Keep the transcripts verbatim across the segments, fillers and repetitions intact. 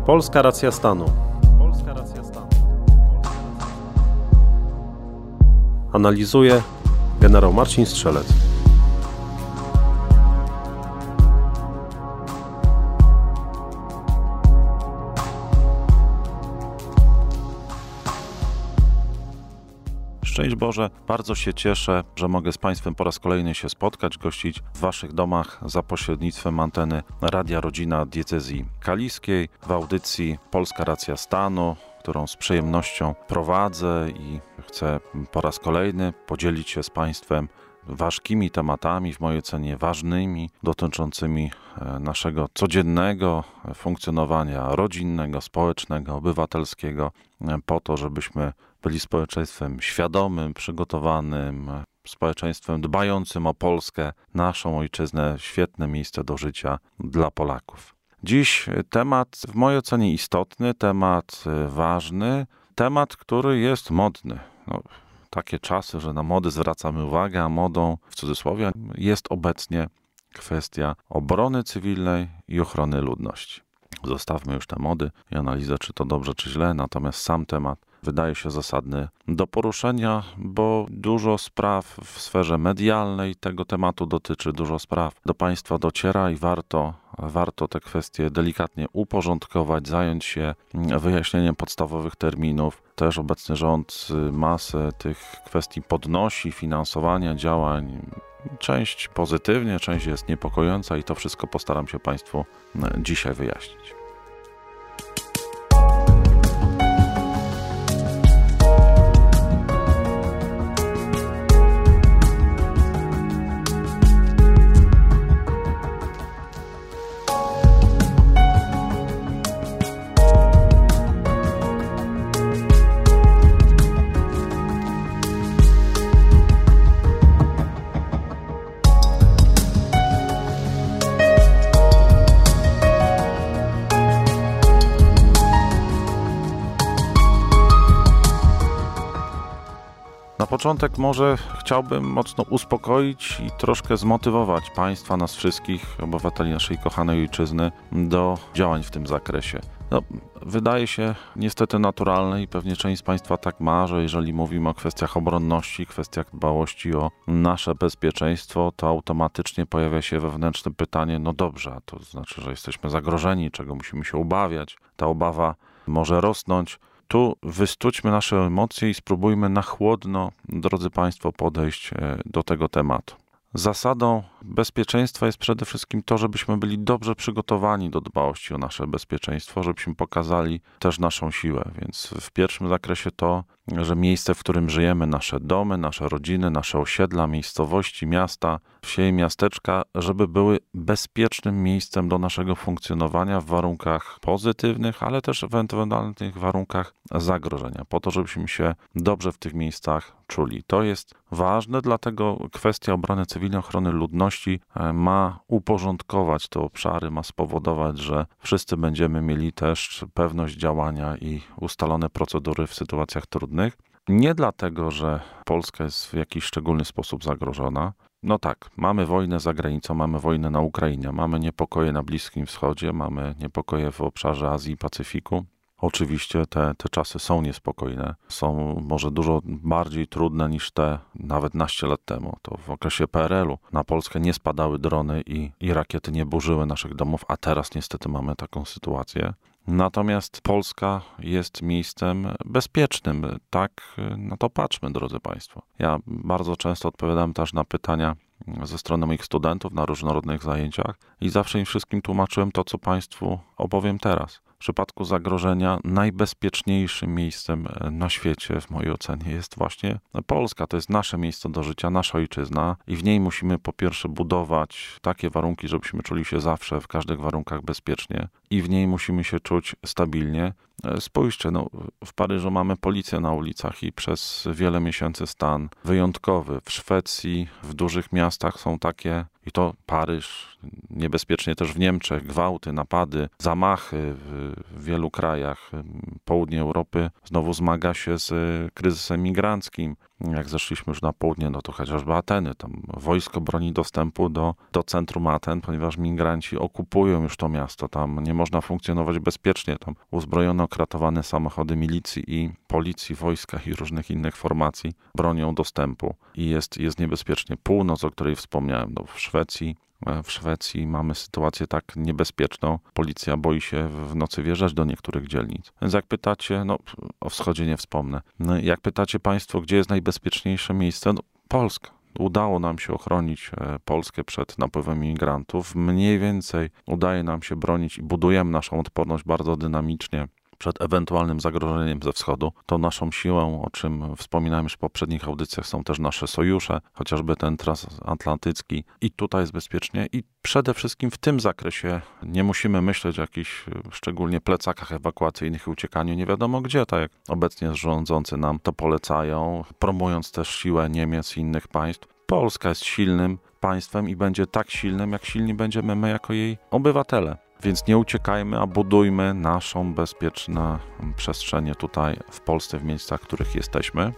Polska racja stanu. Polska racja stanu. Analizuje generał Marcin Strzelec. Szczęść Boże, bardzo się cieszę, że mogę z Państwem po raz kolejny się spotkać, gościć w Waszych domach za pośrednictwem anteny Radia Rodzina Diecezji Kaliskiej w audycji Polska Racja Stanu, którą z przyjemnością prowadzę i chcę po raz kolejny podzielić się z Państwem ważkimi tematami, w mojej ocenie ważnymi, dotyczącymi naszego codziennego funkcjonowania rodzinnego, społecznego, obywatelskiego, po to, żebyśmy byli społeczeństwem świadomym, przygotowanym, społeczeństwem dbającym o Polskę, naszą ojczyznę, świetne miejsce do życia dla Polaków. Dziś temat w mojej ocenie istotny, temat ważny, temat, który jest modny. No, takie czasy, że na mody zwracamy uwagę, a modą w cudzysłowie jest obecnie kwestia obrony cywilnej i ochrony ludności. Zostawmy już te mody i analizę, czy to dobrze, czy źle, natomiast sam temat wydaje się zasadny do poruszenia, bo dużo spraw w sferze medialnej tego tematu dotyczy, dużo spraw do Państwa dociera i warto, warto te kwestie delikatnie uporządkować, zająć się wyjaśnieniem podstawowych terminów. Też obecny rząd masę tych kwestii podnosi, finansowania działań. Część pozytywnie, część jest niepokojąca i to wszystko postaram się Państwu dzisiaj wyjaśnić. Na początek może chciałbym mocno uspokoić i troszkę zmotywować Państwa, nas wszystkich, obywateli naszej kochanej ojczyzny, do działań w tym zakresie. No, wydaje się niestety naturalne i pewnie część z Państwa tak ma, że jeżeli mówimy o kwestiach obronności, kwestiach dbałości o nasze bezpieczeństwo, to automatycznie pojawia się wewnętrzne pytanie, no dobrze, a to znaczy, że jesteśmy zagrożeni, czego musimy się obawiać. Ta obawa może rosnąć. Tu wystućmy nasze emocje i spróbujmy na chłodno, drodzy Państwo, podejść do tego tematu. Zasadą bezpieczeństwa jest przede wszystkim to, żebyśmy byli dobrze przygotowani do dbałości o nasze bezpieczeństwo, żebyśmy pokazali też naszą siłę. Więc w pierwszym zakresie to, że miejsce, w którym żyjemy, nasze domy, nasze rodziny, nasze osiedla, miejscowości, miasta, wsie i miasteczka, żeby były bezpiecznym miejscem do naszego funkcjonowania w warunkach pozytywnych, ale też w ewentualnych warunkach zagrożenia, po to, żebyśmy się dobrze w tych miejscach czuli. To jest ważne, dlatego kwestia obrony cywilnej, ochrony ludności ma uporządkować te obszary, ma spowodować, że wszyscy będziemy mieli też pewność działania i ustalone procedury w sytuacjach trudnych. Nie dlatego, że Polska jest w jakiś szczególny sposób zagrożona. No tak, mamy wojnę za granicą, mamy wojnę na Ukrainie, mamy niepokoje na Bliskim Wschodzie, mamy niepokoje w obszarze Azji i Pacyfiku. Oczywiście te, te czasy są niespokojne, są może dużo bardziej trudne niż te nawet naście lat temu. To w okresie P R L u na Polskę nie spadały drony i, i rakiety nie burzyły naszych domów, a teraz niestety mamy taką sytuację. Natomiast Polska jest miejscem bezpiecznym. Tak na to patrzmy, drodzy Państwo. Ja bardzo często odpowiadam też na pytania ze strony moich studentów na różnorodnych zajęciach i zawsze im wszystkim tłumaczyłem to, co Państwu opowiem teraz. W przypadku zagrożenia najbezpieczniejszym miejscem na świecie, w mojej ocenie, jest właśnie Polska. To jest nasze miejsce do życia, nasza ojczyzna i w niej musimy po pierwsze budować takie warunki, żebyśmy czuli się zawsze w każdych warunkach bezpiecznie i w niej musimy się czuć stabilnie. Spójrzcie, no, w Paryżu mamy policję na ulicach i przez wiele miesięcy stan wyjątkowy. W Szwecji, w dużych miastach są takie, i to Paryż, niebezpiecznie też w Niemczech, gwałty, napady, zamachy w, w wielu krajach. Południe Europy znowu zmaga się z kryzysem migranckim. Jak zeszliśmy już na południe, no to chociażby Ateny, tam wojsko broni dostępu do, do centrum Aten, ponieważ migranci okupują już to miasto, tam nie można funkcjonować bezpiecznie, tam uzbrojone, okratowane samochody milicji i policji, wojska i różnych innych formacji bronią dostępu i jest, jest niebezpiecznie. Północ, o której wspomniałem, no w Szwecji, W Szwecji mamy sytuację tak niebezpieczną. Policja boi się w nocy wjeżdżać do niektórych dzielnic. Więc jak pytacie, no o wschodzie nie wspomnę. No, jak pytacie państwo, gdzie jest najbezpieczniejsze miejsce? No, Polska. Udało nam się ochronić Polskę przed napływem imigrantów. Mniej więcej udaje nam się bronić i budujemy naszą odporność bardzo dynamicznie przed ewentualnym zagrożeniem ze wschodu. To naszą siłą, o czym wspominałem już w poprzednich audycjach, są też nasze sojusze, chociażby ten transatlantycki. I tutaj jest bezpiecznie. I przede wszystkim w tym zakresie nie musimy myśleć o jakichś szczególnie plecakach ewakuacyjnych i uciekaniu nie wiadomo gdzie, tak jak obecnie rządzący nam to polecają, promując też siłę Niemiec i innych państw. Polska jest silnym państwem i będzie tak silnym, jak silni będziemy my jako jej obywatele. Więc nie uciekajmy, a budujmy naszą bezpieczną przestrzeń tutaj w Polsce, w miejscach, w których jesteśmy.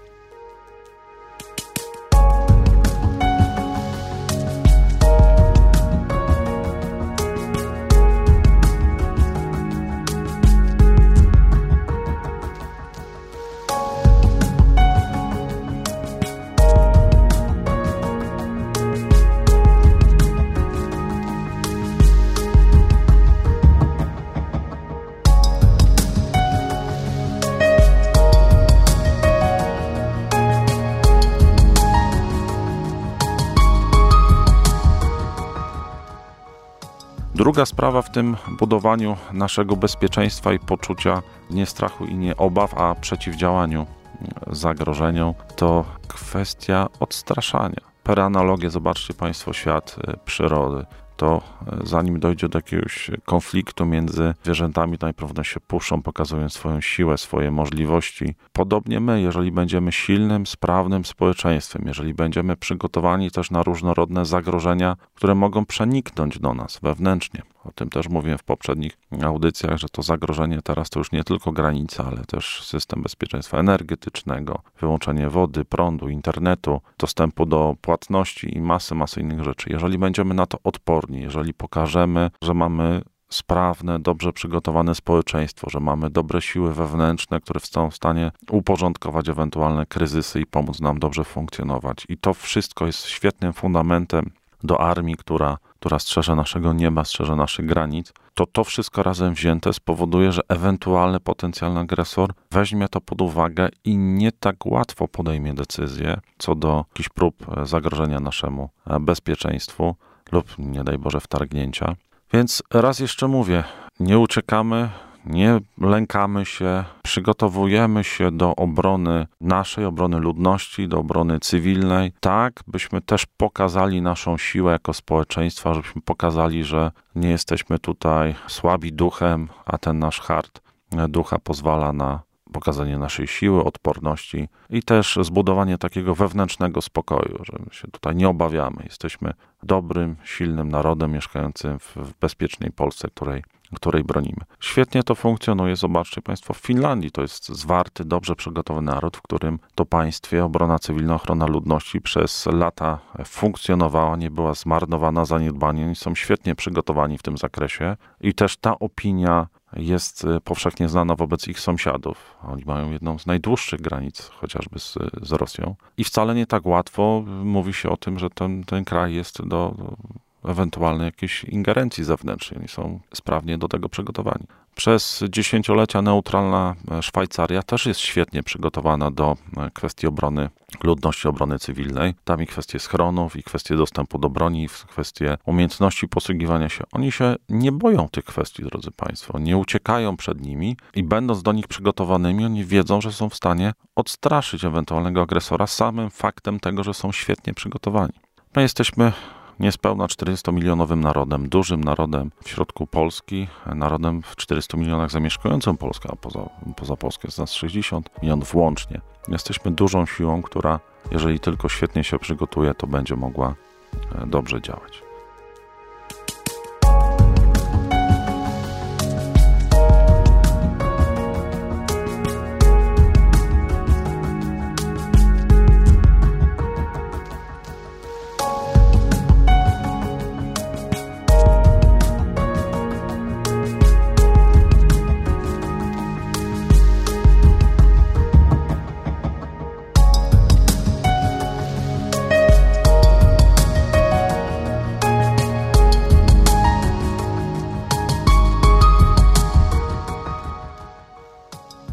Druga sprawa w tym budowaniu naszego bezpieczeństwa i poczucia nie strachu i nie obaw, a przeciwdziałaniu zagrożeniom, to kwestia odstraszania. Per analogię zobaczcie Państwo świat przyrody. To zanim dojdzie do jakiegoś konfliktu między zwierzętami, to najpierw się puszczą, pokazując swoją siłę, swoje możliwości. Podobnie my, jeżeli będziemy silnym, sprawnym społeczeństwem, jeżeli będziemy przygotowani też na różnorodne zagrożenia, które mogą przeniknąć do nas wewnętrznie. O tym też mówiłem w poprzednich audycjach, że to zagrożenie teraz to już nie tylko granica, ale też system bezpieczeństwa energetycznego, wyłączenie wody, prądu, internetu, dostępu do płatności i masy, masy innych rzeczy. Jeżeli będziemy na to odporni, jeżeli pokażemy, że mamy sprawne, dobrze przygotowane społeczeństwo, że mamy dobre siły wewnętrzne, które są w stanie uporządkować ewentualne kryzysy i pomóc nam dobrze funkcjonować. I to wszystko jest świetnym fundamentem do armii, która, która strzeże naszego nieba, strzeże naszych granic, to to wszystko razem wzięte spowoduje, że ewentualny potencjalny agresor weźmie to pod uwagę i nie tak łatwo podejmie decyzję co do jakichś prób zagrożenia naszemu bezpieczeństwu lub, nie daj Boże, wtargnięcia. Więc raz jeszcze mówię, nie uciekamy, nie lękamy się, przygotowujemy się do obrony naszej, obrony ludności, do obrony cywilnej, tak byśmy też pokazali naszą siłę jako społeczeństwa, żebyśmy pokazali, że nie jesteśmy tutaj słabi duchem, a ten nasz hart ducha pozwala na pokazanie naszej siły, odporności i też zbudowanie takiego wewnętrznego spokoju, że my się tutaj nie obawiamy. Jesteśmy dobrym, silnym narodem mieszkającym w bezpiecznej Polsce, której której bronimy. Świetnie to funkcjonuje. Zobaczcie Państwo, w Finlandii to jest zwarty, dobrze przygotowany naród, w którym to państwie obrona cywilna, ochrona ludności przez lata funkcjonowała, nie była zmarnowana zaniedbaniem i są świetnie przygotowani w tym zakresie. I też ta opinia jest powszechnie znana wobec ich sąsiadów. Oni mają jedną z najdłuższych granic, chociażby z, z Rosją. I wcale nie tak łatwo mówi się o tym, że ten, ten kraj jest do ewentualnej jakiejś ingerencji zewnętrznej. Oni są sprawnie do tego przygotowani. Przez dziesięciolecia neutralna Szwajcaria też jest świetnie przygotowana do kwestii obrony ludności, obrony cywilnej. Tam i kwestie schronów, i kwestie dostępu do broni, i kwestie umiejętności posługiwania się. Oni się nie boją tych kwestii, drodzy Państwo. Nie uciekają przed nimi i będąc do nich przygotowanymi, oni wiedzą, że są w stanie odstraszyć ewentualnego agresora samym faktem tego, że są świetnie przygotowani. My jesteśmy niespełna czterdziestomilionowym narodem, dużym narodem w środku Polski, narodem w czterystu milionach zamieszkującym Polskę, a poza, poza Polską jest nas sześćdziesiąt milionów łącznie. Jesteśmy dużą siłą, która, jeżeli tylko świetnie się przygotuje, to będzie mogła dobrze działać.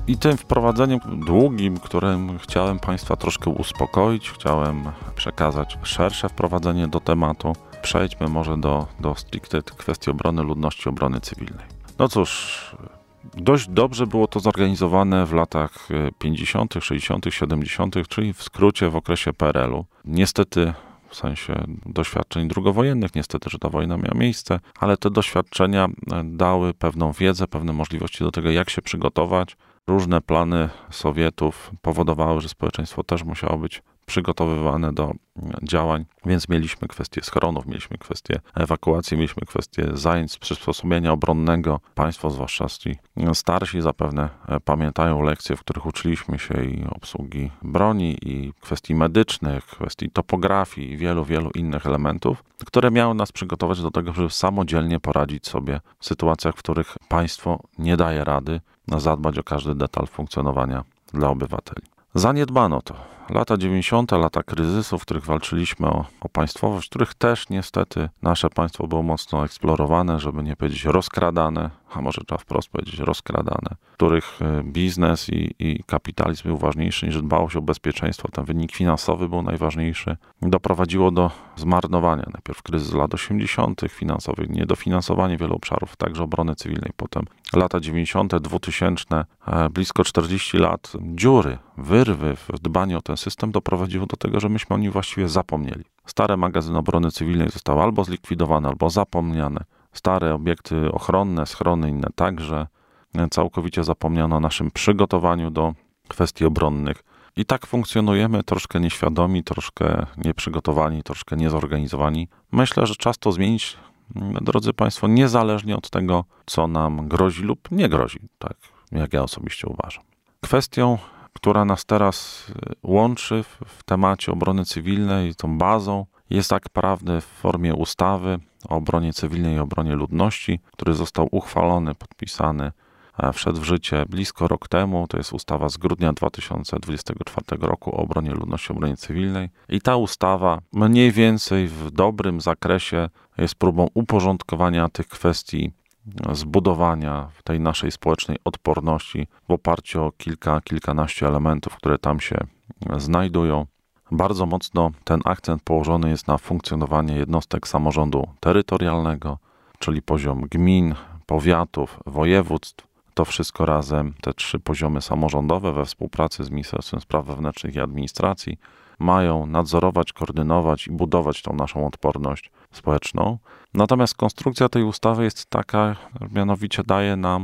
I tym wprowadzeniem długim, którym chciałem Państwa troszkę uspokoić, chciałem przekazać szersze wprowadzenie do tematu. Przejdźmy może do, do stricte kwestii obrony ludności, obrony cywilnej. No cóż, dość dobrze było to zorganizowane w latach pięćdziesiątych, sześćdziesiątych, siedemdziesiątych, czyli w skrócie w okresie P R L u. Niestety, w sensie doświadczeń drugowojennych, niestety, że ta wojna miała miejsce, ale te doświadczenia dały pewną wiedzę, pewne możliwości do tego, jak się przygotować. Różne plany Sowietów powodowały, że społeczeństwo też musiało być przygotowywane do działań, więc mieliśmy kwestię schronów, mieliśmy kwestię ewakuacji, mieliśmy kwestię zajęć z przysposobienia obronnego. Państwo, zwłaszcza ci starsi, zapewne pamiętają lekcje, w których uczyliśmy się i obsługi broni, i kwestii medycznych, kwestii topografii i wielu, wielu innych elementów, które miały nas przygotować do tego, żeby samodzielnie poradzić sobie w sytuacjach, w których państwo nie daje rady zadbać o każdy detal funkcjonowania dla obywateli. Zaniedbano to. Lata dziewięćdziesiąte, lata kryzysu, w których walczyliśmy o, o państwowość, w których też niestety nasze państwo było mocno eksplorowane, żeby nie powiedzieć rozkradane, a może trzeba wprost powiedzieć rozkradane, w których biznes i, i kapitalizm był ważniejszy niż dbałość o bezpieczeństwo, ten wynik finansowy był najważniejszy. Doprowadziło do zmarnowania najpierw kryzys lat osiemdziesiątych finansowych, niedofinansowanie wielu obszarów, także obrony cywilnej, potem lata dziewięćdziesiąte, dwutysięczne, blisko czterdzieści lat dziury, wyrwy w dbaniu o ten system doprowadziło do tego, że myśmy o nim właściwie zapomnieli. Stare magazyny obrony cywilnej zostały albo zlikwidowane, albo zapomniane. Stare obiekty ochronne, schrony inne także. Całkowicie zapomniano o naszym przygotowaniu do kwestii obronnych. I tak funkcjonujemy troszkę nieświadomi, troszkę nieprzygotowani, troszkę niezorganizowani. Myślę, że czas to zmienić, drodzy Państwo, niezależnie od tego, co nam grozi lub nie grozi, tak jak ja osobiście uważam. Kwestią, która nas teraz łączy w, w temacie obrony cywilnej, tą bazą, jest akt prawny w formie ustawy o obronie cywilnej i obronie ludności, który został uchwalony, podpisany, wszedł w życie blisko rok temu. To jest ustawa z grudnia dwa tysiące dwudziestego czwartego roku o obronie ludności, obronie cywilnej. I ta ustawa mniej więcej w dobrym zakresie jest próbą uporządkowania tych kwestii, zbudowania tej naszej społecznej odporności w oparciu o kilka, kilkanaście elementów, które tam się znajdują. Bardzo mocno ten akcent położony jest na funkcjonowanie jednostek samorządu terytorialnego, czyli poziom gmin, powiatów, województw. To wszystko razem, te trzy poziomy samorządowe we współpracy z Ministerstwem Spraw Wewnętrznych i Administracji mają nadzorować, koordynować i budować tą naszą odporność społeczną. Natomiast konstrukcja tej ustawy jest taka, mianowicie daje nam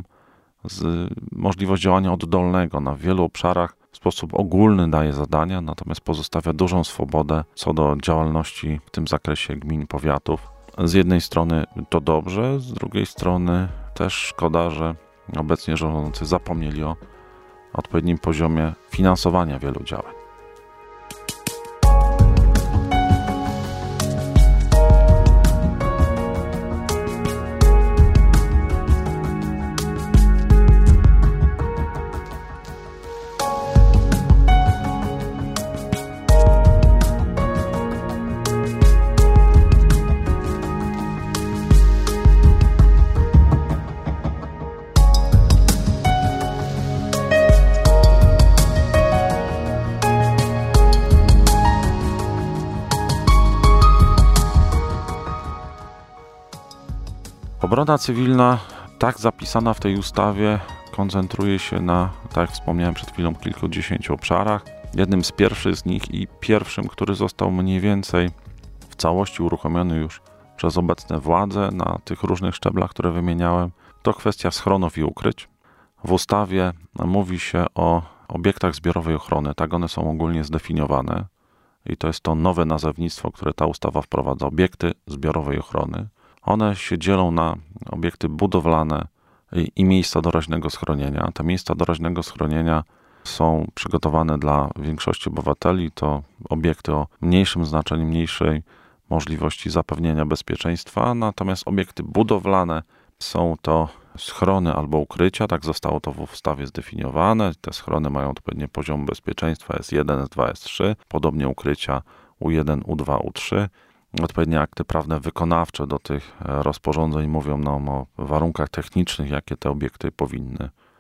z, możliwość działania oddolnego na wielu obszarach. W sposób ogólny daje zadania, natomiast pozostawia dużą swobodę co do działalności w tym zakresie gmin, powiatów. Z jednej strony to dobrze, z drugiej strony też szkoda, że obecnie rządzący zapomnieli o odpowiednim poziomie finansowania wielu działań. Obrona cywilna, tak zapisana w tej ustawie, koncentruje się na, tak jak wspomniałem przed chwilą, kilkudziesięciu obszarach. Jednym z pierwszych z nich i pierwszym, który został mniej więcej w całości uruchomiony już przez obecne władze na tych różnych szczeblach, które wymieniałem, to kwestia schronów i ukryć. W ustawie mówi się o obiektach zbiorowej ochrony, tak one są ogólnie zdefiniowane i to jest to nowe nazewnictwo, które ta ustawa wprowadza, obiekty zbiorowej ochrony. One się dzielą na obiekty budowlane i, i miejsca doraźnego schronienia. Te miejsca doraźnego schronienia są przygotowane dla większości obywateli. To obiekty o mniejszym znaczeniu, mniejszej możliwości zapewnienia bezpieczeństwa. Natomiast obiekty budowlane są to schrony albo ukrycia. Tak zostało to w ustawie zdefiniowane. Te schrony mają odpowiednie poziomy bezpieczeństwa S jeden, S dwa, S trzy. Podobnie ukrycia U jeden, U dwa, U trzy. Odpowiednie akty prawne wykonawcze do tych rozporządzeń mówią nam o warunkach technicznych, jakie te obiekty powinny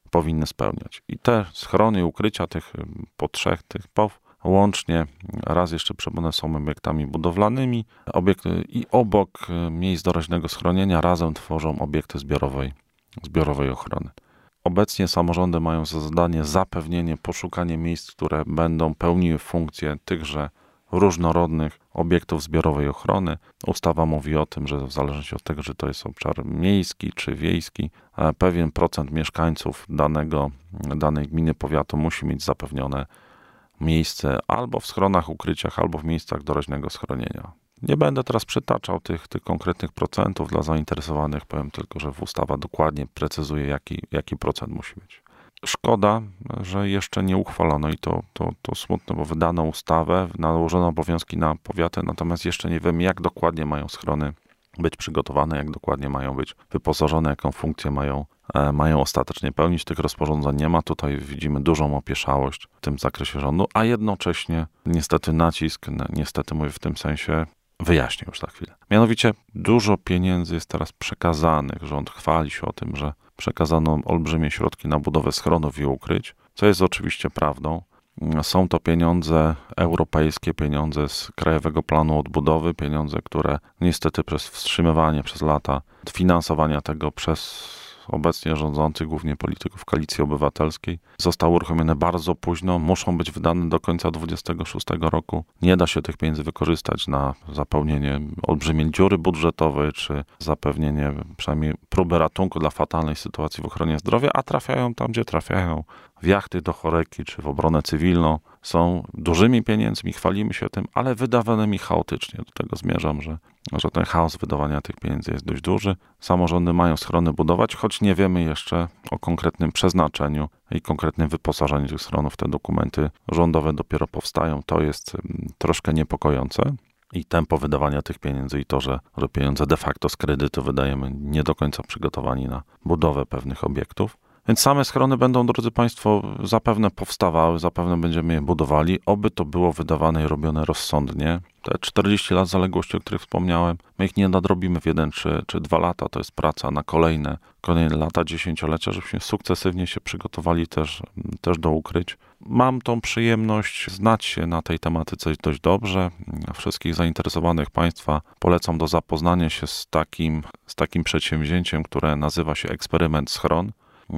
powinny spełniać. I te schrony i ukrycia tych po trzech tych P O W łącznie, raz jeszcze przypomnę, są obiektami budowlanymi, obiekty i obok miejsc doraźnego schronienia razem tworzą obiekty zbiorowej, zbiorowej ochrony. Obecnie samorządy mają za zadanie zapewnienie, poszukanie miejsc, które będą pełniły funkcję tychże różnorodnych obiektów zbiorowej ochrony. Ustawa mówi o tym, że w zależności od tego, czy to jest obszar miejski czy wiejski, pewien procent mieszkańców danego, danej gminy, powiatu musi mieć zapewnione miejsce albo w schronach, ukryciach, albo w miejscach doraźnego schronienia. Nie będę teraz przytaczał tych, tych konkretnych procentów dla zainteresowanych, powiem tylko, że ustawa dokładnie precyzuje, jaki, jaki procent musi być. Szkoda, że jeszcze nie uchwalono i to, to, to smutne, bo wydano ustawę, nałożono obowiązki na powiaty, natomiast jeszcze nie wiem, jak dokładnie mają schrony być przygotowane, jak dokładnie mają być wyposażone, jaką funkcję mają, e, mają ostatecznie pełnić. Tych rozporządzeń nie ma. Tutaj widzimy dużą opieszałość w tym zakresie rządu, a jednocześnie niestety nacisk, niestety mówię w tym sensie, wyjaśnię już za chwilę. Mianowicie dużo pieniędzy jest teraz przekazanych. Rząd chwali się o tym, że przekazano olbrzymie środki na budowę schronów i ukryć, co jest oczywiście prawdą. Są to pieniądze europejskie, pieniądze z Krajowego Planu Odbudowy, pieniądze, które niestety przez wstrzymywanie przez lata finansowania tego przez obecnie rządzących, głównie polityków Koalicji Obywatelskiej, zostały uruchomione bardzo późno, muszą być wydane do końca dwudziestego szóstego roku. Nie da się tych pieniędzy wykorzystać na zapełnienie olbrzymiej dziury budżetowej, czy zapewnienie przynajmniej próby ratunku dla fatalnej sytuacji w ochronie zdrowia, a trafiają tam, gdzie trafiają. W jachty do choreki, czy w obronę cywilną. Są dużymi pieniędzmi, chwalimy się tym, ale wydawanymi chaotycznie. Do tego zmierzam, że, że ten chaos wydawania tych pieniędzy jest dość duży. Samorządy mają schrony budować, choć nie wiemy jeszcze o konkretnym przeznaczeniu i konkretnym wyposażeniu tych schronów. Te dokumenty rządowe dopiero powstają. To jest troszkę niepokojące. I tempo wydawania tych pieniędzy i to, że, że pieniądze de facto z kredytu wydajemy nie do końca przygotowani na budowę pewnych obiektów. Więc same schrony będą, drodzy Państwo, zapewne powstawały, zapewne będziemy je budowali, oby to było wydawane i robione rozsądnie. Te czterdzieści lat zaległości, o których wspomniałem, my ich nie nadrobimy w jeden czy, czy dwa lata, to jest praca na kolejne, kolejne lata, dziesięciolecia, żebyśmy sukcesywnie się przygotowali też, też do ukryć. Mam tą przyjemność znać się na tej tematyce dość dobrze. Wszystkich zainteresowanych Państwa polecam do zapoznania się z takim, z takim przedsięwzięciem, które nazywa się Eksperyment Schron.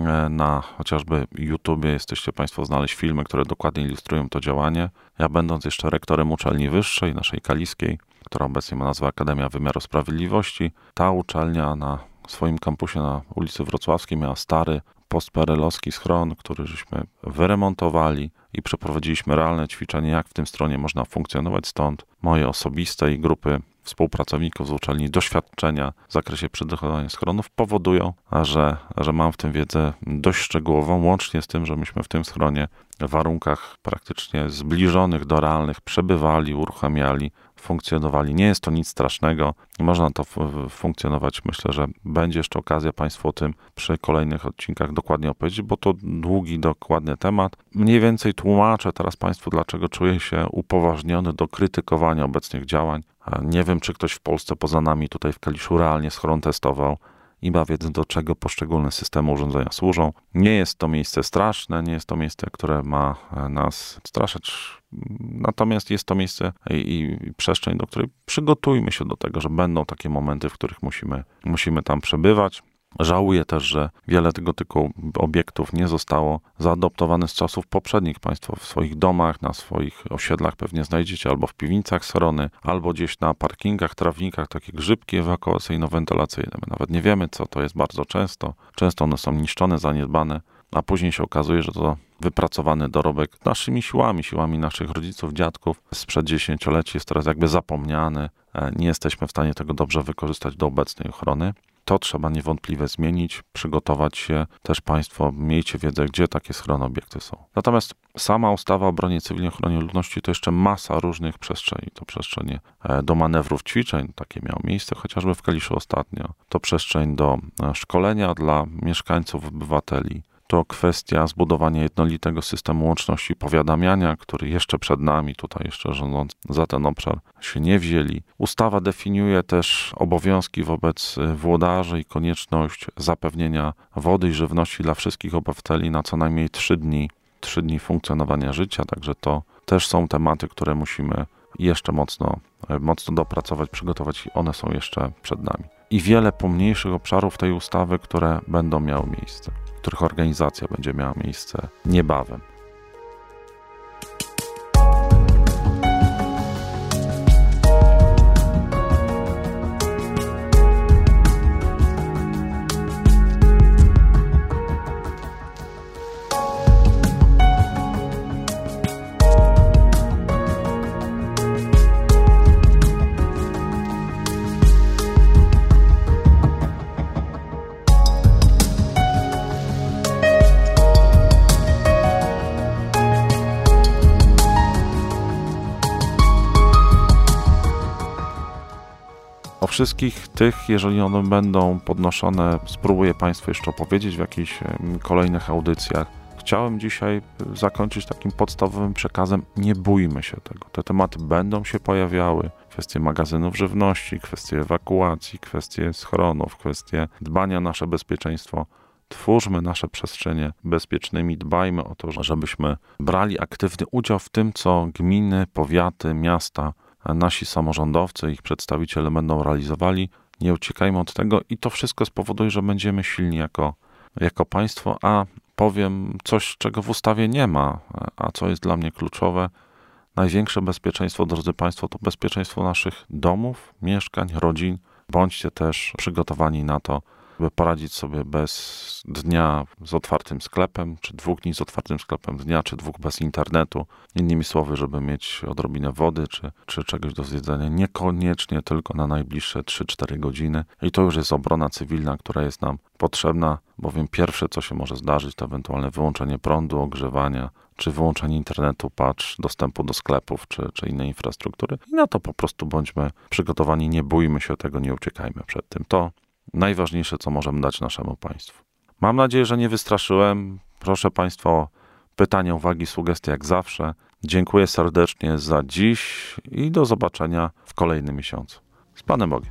Na chociażby YouTubie jesteście Państwo znaleźć filmy, które dokładnie ilustrują to działanie. Ja będąc jeszcze rektorem uczelni wyższej, naszej kaliskiej, która obecnie ma nazwę Akademia Wymiaru Sprawiedliwości, ta uczelnia na swoim kampusie na ulicy Wrocławskiej miała stary postperelowski schron, który żeśmy wyremontowali i przeprowadziliśmy realne ćwiczenie, jak w tym stronie można funkcjonować. Stąd moje osobiste i grupy współpracowników z uczelni doświadczenia w zakresie przygotowania schronów powodują, że, że mam w tym wiedzę dość szczegółową, łącznie z tym, że myśmy w tym schronie w warunkach praktycznie zbliżonych do realnych przebywali, uruchamiali, funkcjonowali. Nie jest to nic strasznego. Można to funkcjonować. Myślę, że będzie jeszcze okazja Państwu o tym przy kolejnych odcinkach dokładnie opowiedzieć, bo to długi, dokładny temat. Mniej więcej tłumaczę teraz Państwu, dlaczego czuję się upoważniony do krytykowania obecnych działań. Nie wiem, czy ktoś w Polsce poza nami tutaj w Kaliszu realnie schron testował i ma wiedzę, do czego poszczególne systemy urządzenia służą. Nie jest to miejsce straszne, nie jest to miejsce, które ma nas straszać. Natomiast jest to miejsce i, i przestrzeń, do której przygotujmy się do tego, że będą takie momenty, w których musimy, musimy tam przebywać. Żałuję też, że wiele tego typu obiektów nie zostało zaadoptowane z czasów poprzednich. Państwo w swoich domach, na swoich osiedlach pewnie znajdziecie albo w piwnicach schrony, albo gdzieś na parkingach, trawnikach, takie grzybki ewakuacyjno-wentylacyjne. My nawet nie wiemy, co to jest bardzo często. Często one są niszczone, zaniedbane, a później się okazuje, że to wypracowany dorobek naszymi siłami, siłami naszych rodziców, dziadków sprzed dziesięcioleci jest teraz jakby zapomniany. Nie jesteśmy w stanie tego dobrze wykorzystać do obecnej ochrony. To trzeba niewątpliwie zmienić, przygotować się. Też Państwo miejcie wiedzę, gdzie takie schrony obiekty są. Natomiast sama ustawa o obronie cywilnej, ochronie ludności to jeszcze masa różnych przestrzeni. To przestrzenie do manewrów ćwiczeń, takie miało miejsce chociażby w Kaliszu ostatnio. To przestrzeń do szkolenia dla mieszkańców, obywateli. to kwestia zbudowania jednolitego systemu łączności powiadamiania, który jeszcze przed nami, tutaj jeszcze rządzący za ten obszar się nie wzięli. Ustawa definiuje też obowiązki wobec włodarzy i konieczność zapewnienia wody i żywności dla wszystkich obywateli na co najmniej trzy dni, trzy dni funkcjonowania życia, także to też są tematy, które musimy jeszcze mocno, mocno dopracować, przygotować i one są jeszcze przed nami. I wiele pomniejszych obszarów tej ustawy, które będą miały miejsce, których organizacja będzie miała miejsce niebawem. O wszystkich tych, jeżeli one będą podnoszone, spróbuję Państwu jeszcze opowiedzieć w jakichś kolejnych audycjach. Chciałem dzisiaj zakończyć takim podstawowym przekazem: nie bójmy się tego. Te tematy będą się pojawiały. Kwestie magazynów żywności, kwestie ewakuacji, kwestie schronów, kwestie dbania o nasze bezpieczeństwo. Twórzmy nasze przestrzenie bezpiecznymi, dbajmy o to, żebyśmy brali aktywny udział w tym, co gminy, powiaty, miasta, nasi samorządowcy, ich przedstawiciele będą realizowali. Nie uciekajmy od tego i to wszystko spowoduje, że będziemy silni jako, jako państwo, a powiem coś, czego w ustawie nie ma, a co jest dla mnie kluczowe. Największe bezpieczeństwo, drodzy Państwo, to bezpieczeństwo naszych domów, mieszkań, rodzin. Bądźcie też przygotowani na to, by poradzić sobie bez dnia z otwartym sklepem, czy dwóch dni z otwartym sklepem, dnia czy dwóch bez internetu. Innymi słowy, żeby mieć odrobinę wody, czy, czy czegoś do zjedzenia, niekoniecznie tylko na najbliższe trzy cztery godziny. I to już jest obrona cywilna, która jest nam potrzebna, bowiem pierwsze, co się może zdarzyć, to ewentualne wyłączenie prądu, ogrzewania, czy wyłączenie internetu, patrz, dostępu do sklepów, czy, czy innej infrastruktury. I na to po prostu bądźmy przygotowani, nie bójmy się tego, nie uciekajmy przed tym. To najważniejsze, co możemy dać naszemu państwu. Mam nadzieję, że nie wystraszyłem. Proszę Państwa o pytania, uwagi, sugestie jak zawsze. Dziękuję serdecznie za dziś i do zobaczenia w kolejnym miesiącu. Z Panem Bogiem.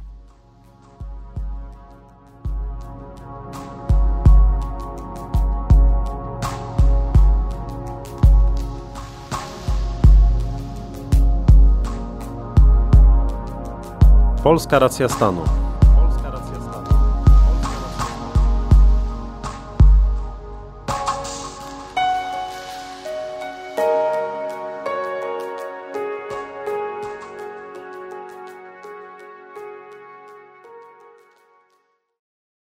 Polska Racja Stanu.